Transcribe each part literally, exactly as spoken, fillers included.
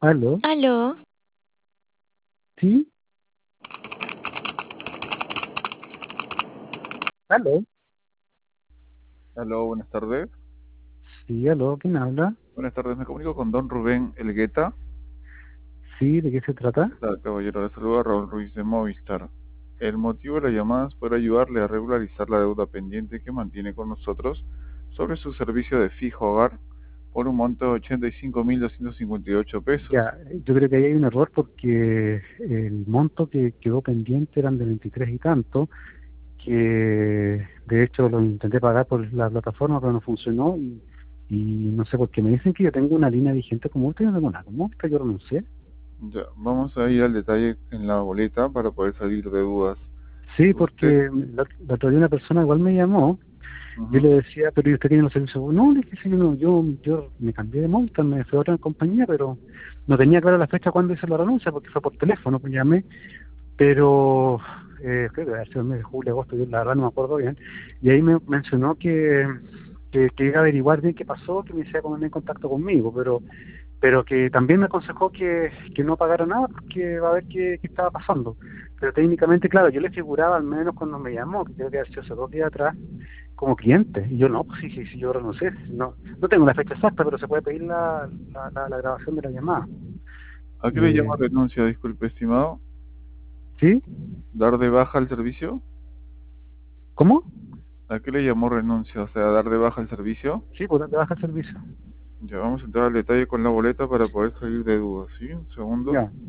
¿Aló? Aló, ¿Sí? ¿Aló? Aló, buenas tardes. Sí, aló, ¿quién habla? Buenas tardes, me comunico con don Rubén Elgueta. Sí, ¿de qué se trata? ¿Qué tal, caballero? Le saluda Raúl Ruiz de Movistar. El motivo de la llamada es para ayudarle a regularizar la deuda pendiente que mantiene con nosotros sobre su servicio de fijo hogar por un monto de ochenta y cinco mil doscientos cincuenta y ocho pesos. Ya, yo creo que ahí hay un error porque el monto que quedó pendiente eran de veintitrés y tanto, que de hecho lo intenté pagar por la plataforma, pero no funcionó y, y no sé por qué. Me dicen que yo tengo una línea vigente como usted, yo no tengo nada como usted, yo renuncié. Ya, vamos a ir al detalle en la boleta para poder salir de dudas. Sí, Usted, porque la, la otra día una persona igual me llamó. Yo ujú, le decía, pero ¿y usted tiene los servicios? No, le dije, sí, no, yo, yo me cambié de Movistar, me fui a otra compañía, pero no tenía clara la fecha cuando hice la renuncia, porque fue por teléfono, pues llamé, pero eh, creo que debe ser el mes de julio, agosto, yo la verdad no me acuerdo bien, y ahí me mencionó que, que, que iba a averiguar bien qué pasó, que me hiciera poner en contacto conmigo, pero pero que también me aconsejó que, que no pagara nada porque va a ver qué, qué estaba pasando. Pero técnicamente, claro, yo le figuraba al menos cuando me llamó, que creo que hace sido hace dos días atrás, como cliente. Y yo no, pues sí, sí, sí, yo renuncié. No, no tengo la fecha exacta, pero se puede pedir la, la, la, la grabación de la llamada. ¿a qué le llama Eh, renuncia, disculpe, estimado? ¿Sí? ¿Dar de baja el servicio? ¿Cómo? ¿A qué le llamó renuncia? O sea, dar de baja el servicio. Sí, pues te baja el servicio. Ya vamos a entrar al detalle con la boleta para poder salir de dudas, ¿sí? Un segundo. Ya.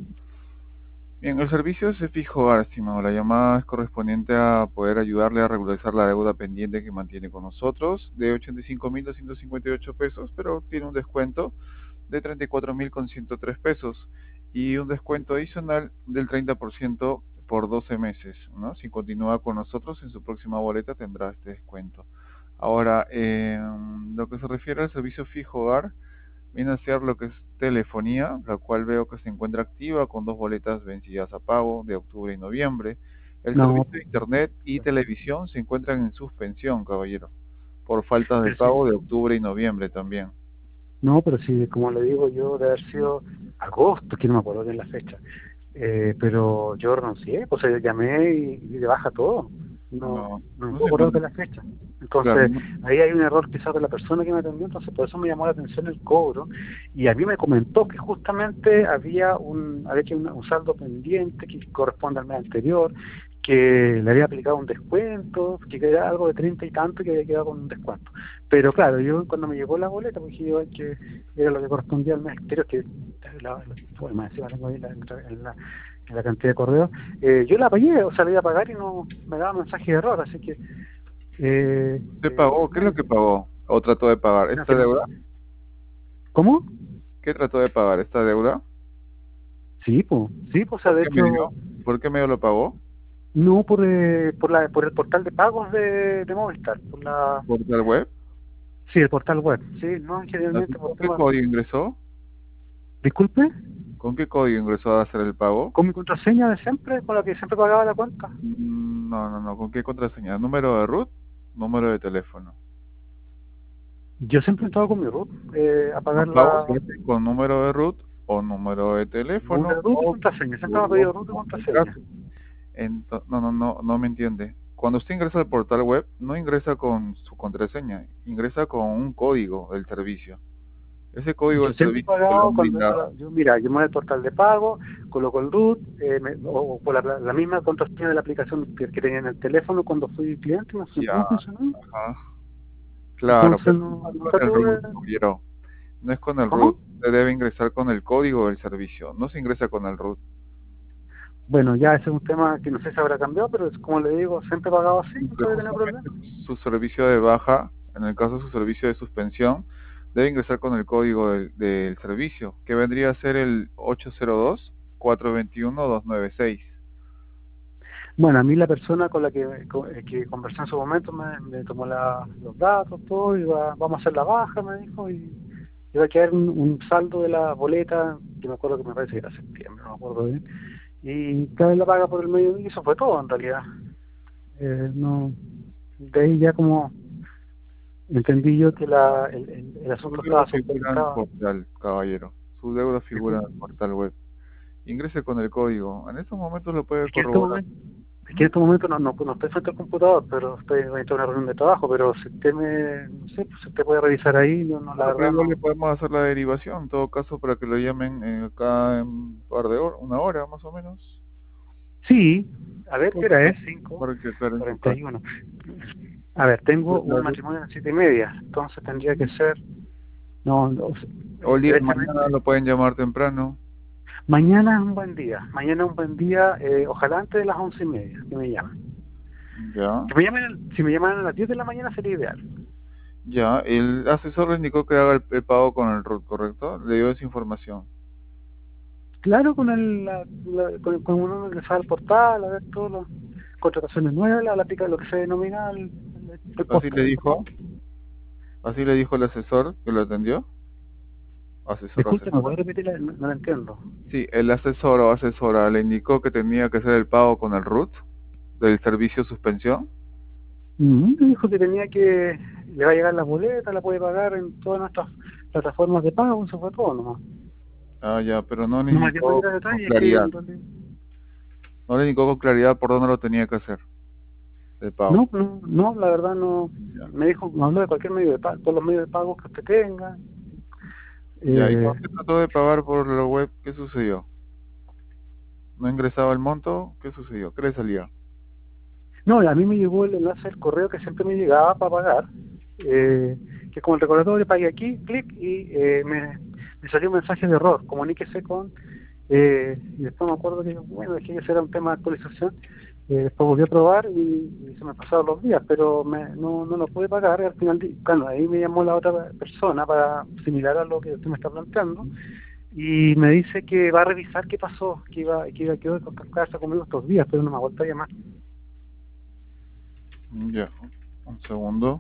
Bien, el servicio se fijo ahora, estimado. La llamada es correspondiente a poder ayudarle a regularizar la deuda pendiente que mantiene con nosotros de ochenta y cinco mil doscientos cincuenta y ocho pesos, pero tiene un descuento de treinta y cuatro mil ciento tres pesos y un descuento adicional del treinta por ciento por doce meses, ¿no? Si continúa con nosotros, en su próxima boleta tendrá este descuento. Ahora, en lo que se refiere al servicio fijo hogar, viene a ser lo que es telefonía, la cual veo que se encuentra activa con dos boletas vencidas a pago de octubre y noviembre. El No, servicio de internet y televisión se encuentran en suspensión, caballero, por faltas de pero sí, pago de octubre y noviembre también. no, pero sí, como le digo yo, de haber sido agosto, que no me acuerdo bien la fecha. Eh, pero yo renuncié, o sea, yo llamé y, y de baja todo. No, No, no me no puedo se acordar de man- la fecha. claro, Entonces, no- ahí hay un error quizás de la persona que me atendió, entonces por eso me llamó la atención el cobro. Y a mí me comentó que justamente había un, había que un, un saldo pendiente que corresponde al mes anterior, que le había aplicado un descuento, que era algo de treinta y tanto y que había quedado con un descuento. Pero claro, yo cuando me llegó la boleta, pues dije yo que era lo que correspondía al mes anterior, que la, la, bueno, más encima tengo ahí la, en la, en la cantidad de correos, eh, yo la pagué, o sea, la iba a pagar y no me daba mensaje de error, así que, eh, ¿usted eh, pagó? ¿Qué es lo bueno, que pagó? ¿O trató de pagar? no, ¿Esta que no. deuda? ¿Cómo? ¿Qué trató de pagar? ¿Esta deuda? Sí, pues, sí, pues, o sea, ¿Por de qué medio? hecho, ¿Por qué medio lo pagó? no por, eh, por, la, por el portal de pagos de, de Movistar, por la, ¿Por la web? sí, el portal web, sí, no, ¿Así generalmente por con qué temas, código ingresó? disculpe, ¿Con qué código ingresó a hacer el pago? con mi contraseña de siempre, con la que siempre pagaba la cuenta. Mm, No, no, no. ¿Con qué contraseña? ¿Número de root? Número de teléfono. Yo siempre he estado con mi root, eh, a Los pagar pagos la se hacen con número de root o número de teléfono número de root y o contraseña, siempre me ha o pedido root y como el contraseña. caso. Ento- no, no, no, no me entiende. Cuando usted ingresa al portal web, no ingresa con su contraseña, ingresa con un código del servicio. Ese código Yo del siempre he servicio se lo pagado han cuando entro, brindado. a- yo mira, yo me voy al portal de pago, coloco el root, eh, me- o, o por la, la misma contraseña de la aplicación que, que tenía en el teléfono cuando fui cliente, no, fun- Ya, no funcionó. ajá. Claro, Entonces pero no, no es con nunca el tuve... root, caballero. No es con el root. ¿Cómo? Se debe ingresar con el código del servicio. No se ingresa con el root. Bueno, ya ese es un tema que no sé si habrá cambiado, pero es como le digo, siempre he pagado así, nunca Pero había tenido justamente problemas. su servicio de baja, en el caso de su servicio de suspensión, debe ingresar con el código del, del servicio, que vendría a ser el ocho cero dos, cuatro dos uno, dos nueve seis. Bueno, a mí la persona con la que, con- eh, que conversé en su momento me, me tomó la, los datos, todo, y va, vamos a hacer la baja, me dijo, y iba a quedar un, un saldo de la boleta, que me acuerdo que me parece que era septiembre, no me acuerdo bien, y cada vez la paga por el medio, y eso fue todo en realidad. Eh, no, de ahí ya como entendí yo que la, el, el, el asunto Solo debo estaba que ir al solventado. portal, caballero. su deuda figura en el portal web. Ingrese con el código. En estos momentos lo puede Es que en este corroborar. momento, es que en este momento no, no, no estoy frente al computador, pero estoy en una reunión de trabajo, pero si usted me, no sé, pues si usted puede revisar ahí, yo no, la Bueno, pero verdad igual le no. podemos hacer la derivación, en todo caso, para que lo llamen eh, acá en un par de horas, una hora más o menos. Sí, a ver, ¿qué hora Correcto. es? Cinco, Para que aclaren su cuarenta caso. y uno. A ver, tengo La- un matrimonio a las siete y media, entonces tendría que ser, no, no, O eh, el día de mañana derechamente. lo pueden llamar temprano. Mañana es un buen día, mañana es un buen día, eh, ojalá antes de las once y media, que me llamen. Ya, Que me llamen, si me llaman a las diez de la mañana sería ideal. ya. El asesor le indicó que haga el, el pago con el R U T, ¿correcto? Le dio esa información. Claro, con el, la, la- con, con uno ingresar al portal, a ver todas las contrataciones nuevas, la, la pica, lo que se denomina el, el, el Así post. le El dijo, post. así le dijo el asesor que lo atendió. Asesor o Disculpe, ¿me asesora. puede repetir? La- No, no la entiendo. Sí, el asesor o asesora le indicó que tenía que hacer el pago con el R U T del servicio suspensión. Mm, me dijo que tenía que, le va a llegar la boleta, la puede pagar en todas nuestras plataformas de pago, eso fue todo nomás. Ah, ya, pero no le No me dio indicó mayor con detalle, es que claridad. en realidad- No le indicó con claridad por dónde lo tenía que hacer el pago. no, no, no, la verdad no, Ya, me dijo, me habló de cualquier medio de pago, todos los medios de pago que usted tenga. ya. Y Eh, cuando usted trató de pagar por la web, ¿qué sucedió? ¿No ingresaba el monto? ¿Qué sucedió? ¿Qué le salía? No, a mí me llegó el enlace del correo que siempre me llegaba para pagar, eh, que como el recordatorio pague aquí, clic, y eh, me, me salió un mensaje de error, comuníquese con, eh, y después me acuerdo que, bueno, es que ese era un tema de actualización, eh, después volví a probar y, y se me pasaron los días, pero me, no, no lo pude pagar, y al final, di- claro, ahí me llamó la otra persona para similar a lo que usted me está planteando, y me dice que va a revisar qué pasó, que iba, que iba a quedar contactarse conmigo estos días, pero no me ha vuelto a llamar. Ya, un segundo.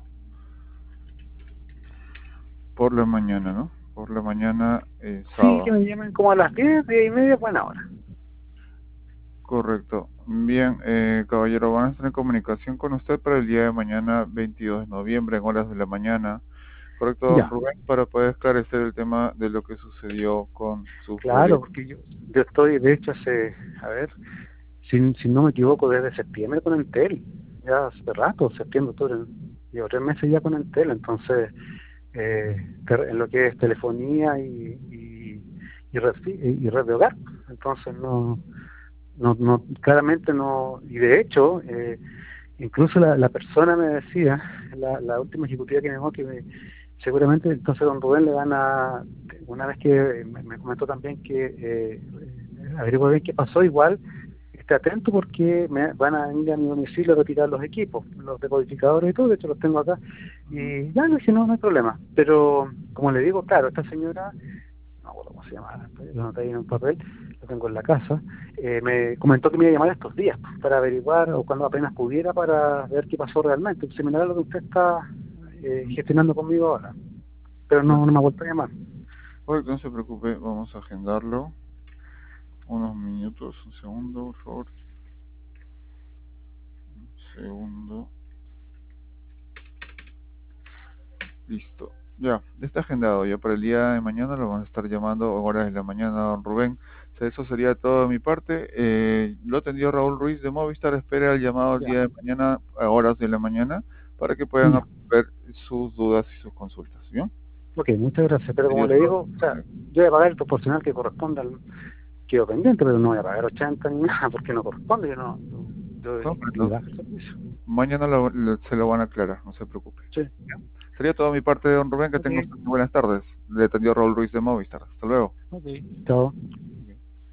Por la mañana, ¿no? Por la mañana, eh, Sí, que sábado. me llamen como a las diez, diez y media, buena hora. Correcto. Bien, eh, caballero, van a estar en comunicación con usted para el día de mañana, veintidós de noviembre, en horas de la mañana. Correcto, don Ya, Rubén, para poder esclarecer el tema de lo que sucedió con sus claro, boletos. porque yo, yo estoy, de hecho, hace, a ver, si, si no me equivoco, desde septiembre con Entel, ya hace rato, septiembre, octubre, llevo tres meses ya con Entel, entonces, eh, ter- en lo que es telefonía y, y, y, red, fi- y red de hogar, entonces no, no, no, claramente no, y de hecho, eh, incluso la, la persona me decía, la, la última ejecutiva que me llamó, que me, seguramente entonces don Rubén le van a, una vez que me, me comentó también que eh, averiguó bien qué pasó, igual esté atento porque me van a ir a mi domicilio a retirar los equipos, los decodificadores y todo, de hecho los tengo acá, y ya le dije, no, no hay problema, pero como le digo, claro, esta señora, no me acuerdo cómo se llama, lo anoté ahí en un papel, lo tengo en la casa, eh, me comentó que me iba a llamar estos días pues, para averiguar o cuando apenas pudiera para ver qué pasó realmente, similar a lo que usted está eh, gestionando conmigo ahora, pero no, no me ha vuelto a llamar. Correcto, no se preocupe, vamos a agendarlo. Unos minutos, un segundo, por favor. Un segundo. Listo. Ya, está agendado. Ya para el día de mañana lo vamos a estar llamando a horas de la mañana, don Rubén. O sea, eso sería todo de mi parte. Eh, lo atendió Raúl Ruiz de Movistar. Espera el llamado el Ya, día de mañana a horas de la mañana para que puedan ya. ver sus dudas y sus consultas. ¿Bien? Ok, muchas gracias, pero como Sería le todo. digo, o sea, yo voy a pagar el proporcional que corresponda al quedo pendiente, pero no voy a pagar ochenta ni nada porque no corresponde, yo no, yo, yo ni Completo. bajo el servicio. Mañana lo- lo- se lo van a aclarar, no se preocupe. Sí, ¿Bien? Sería todo de mi parte, don Rubén. Que ok, tenga usted buenas tardes. Le atendió Raúl Ruiz de Movistar. Hasta luego. ok, chao.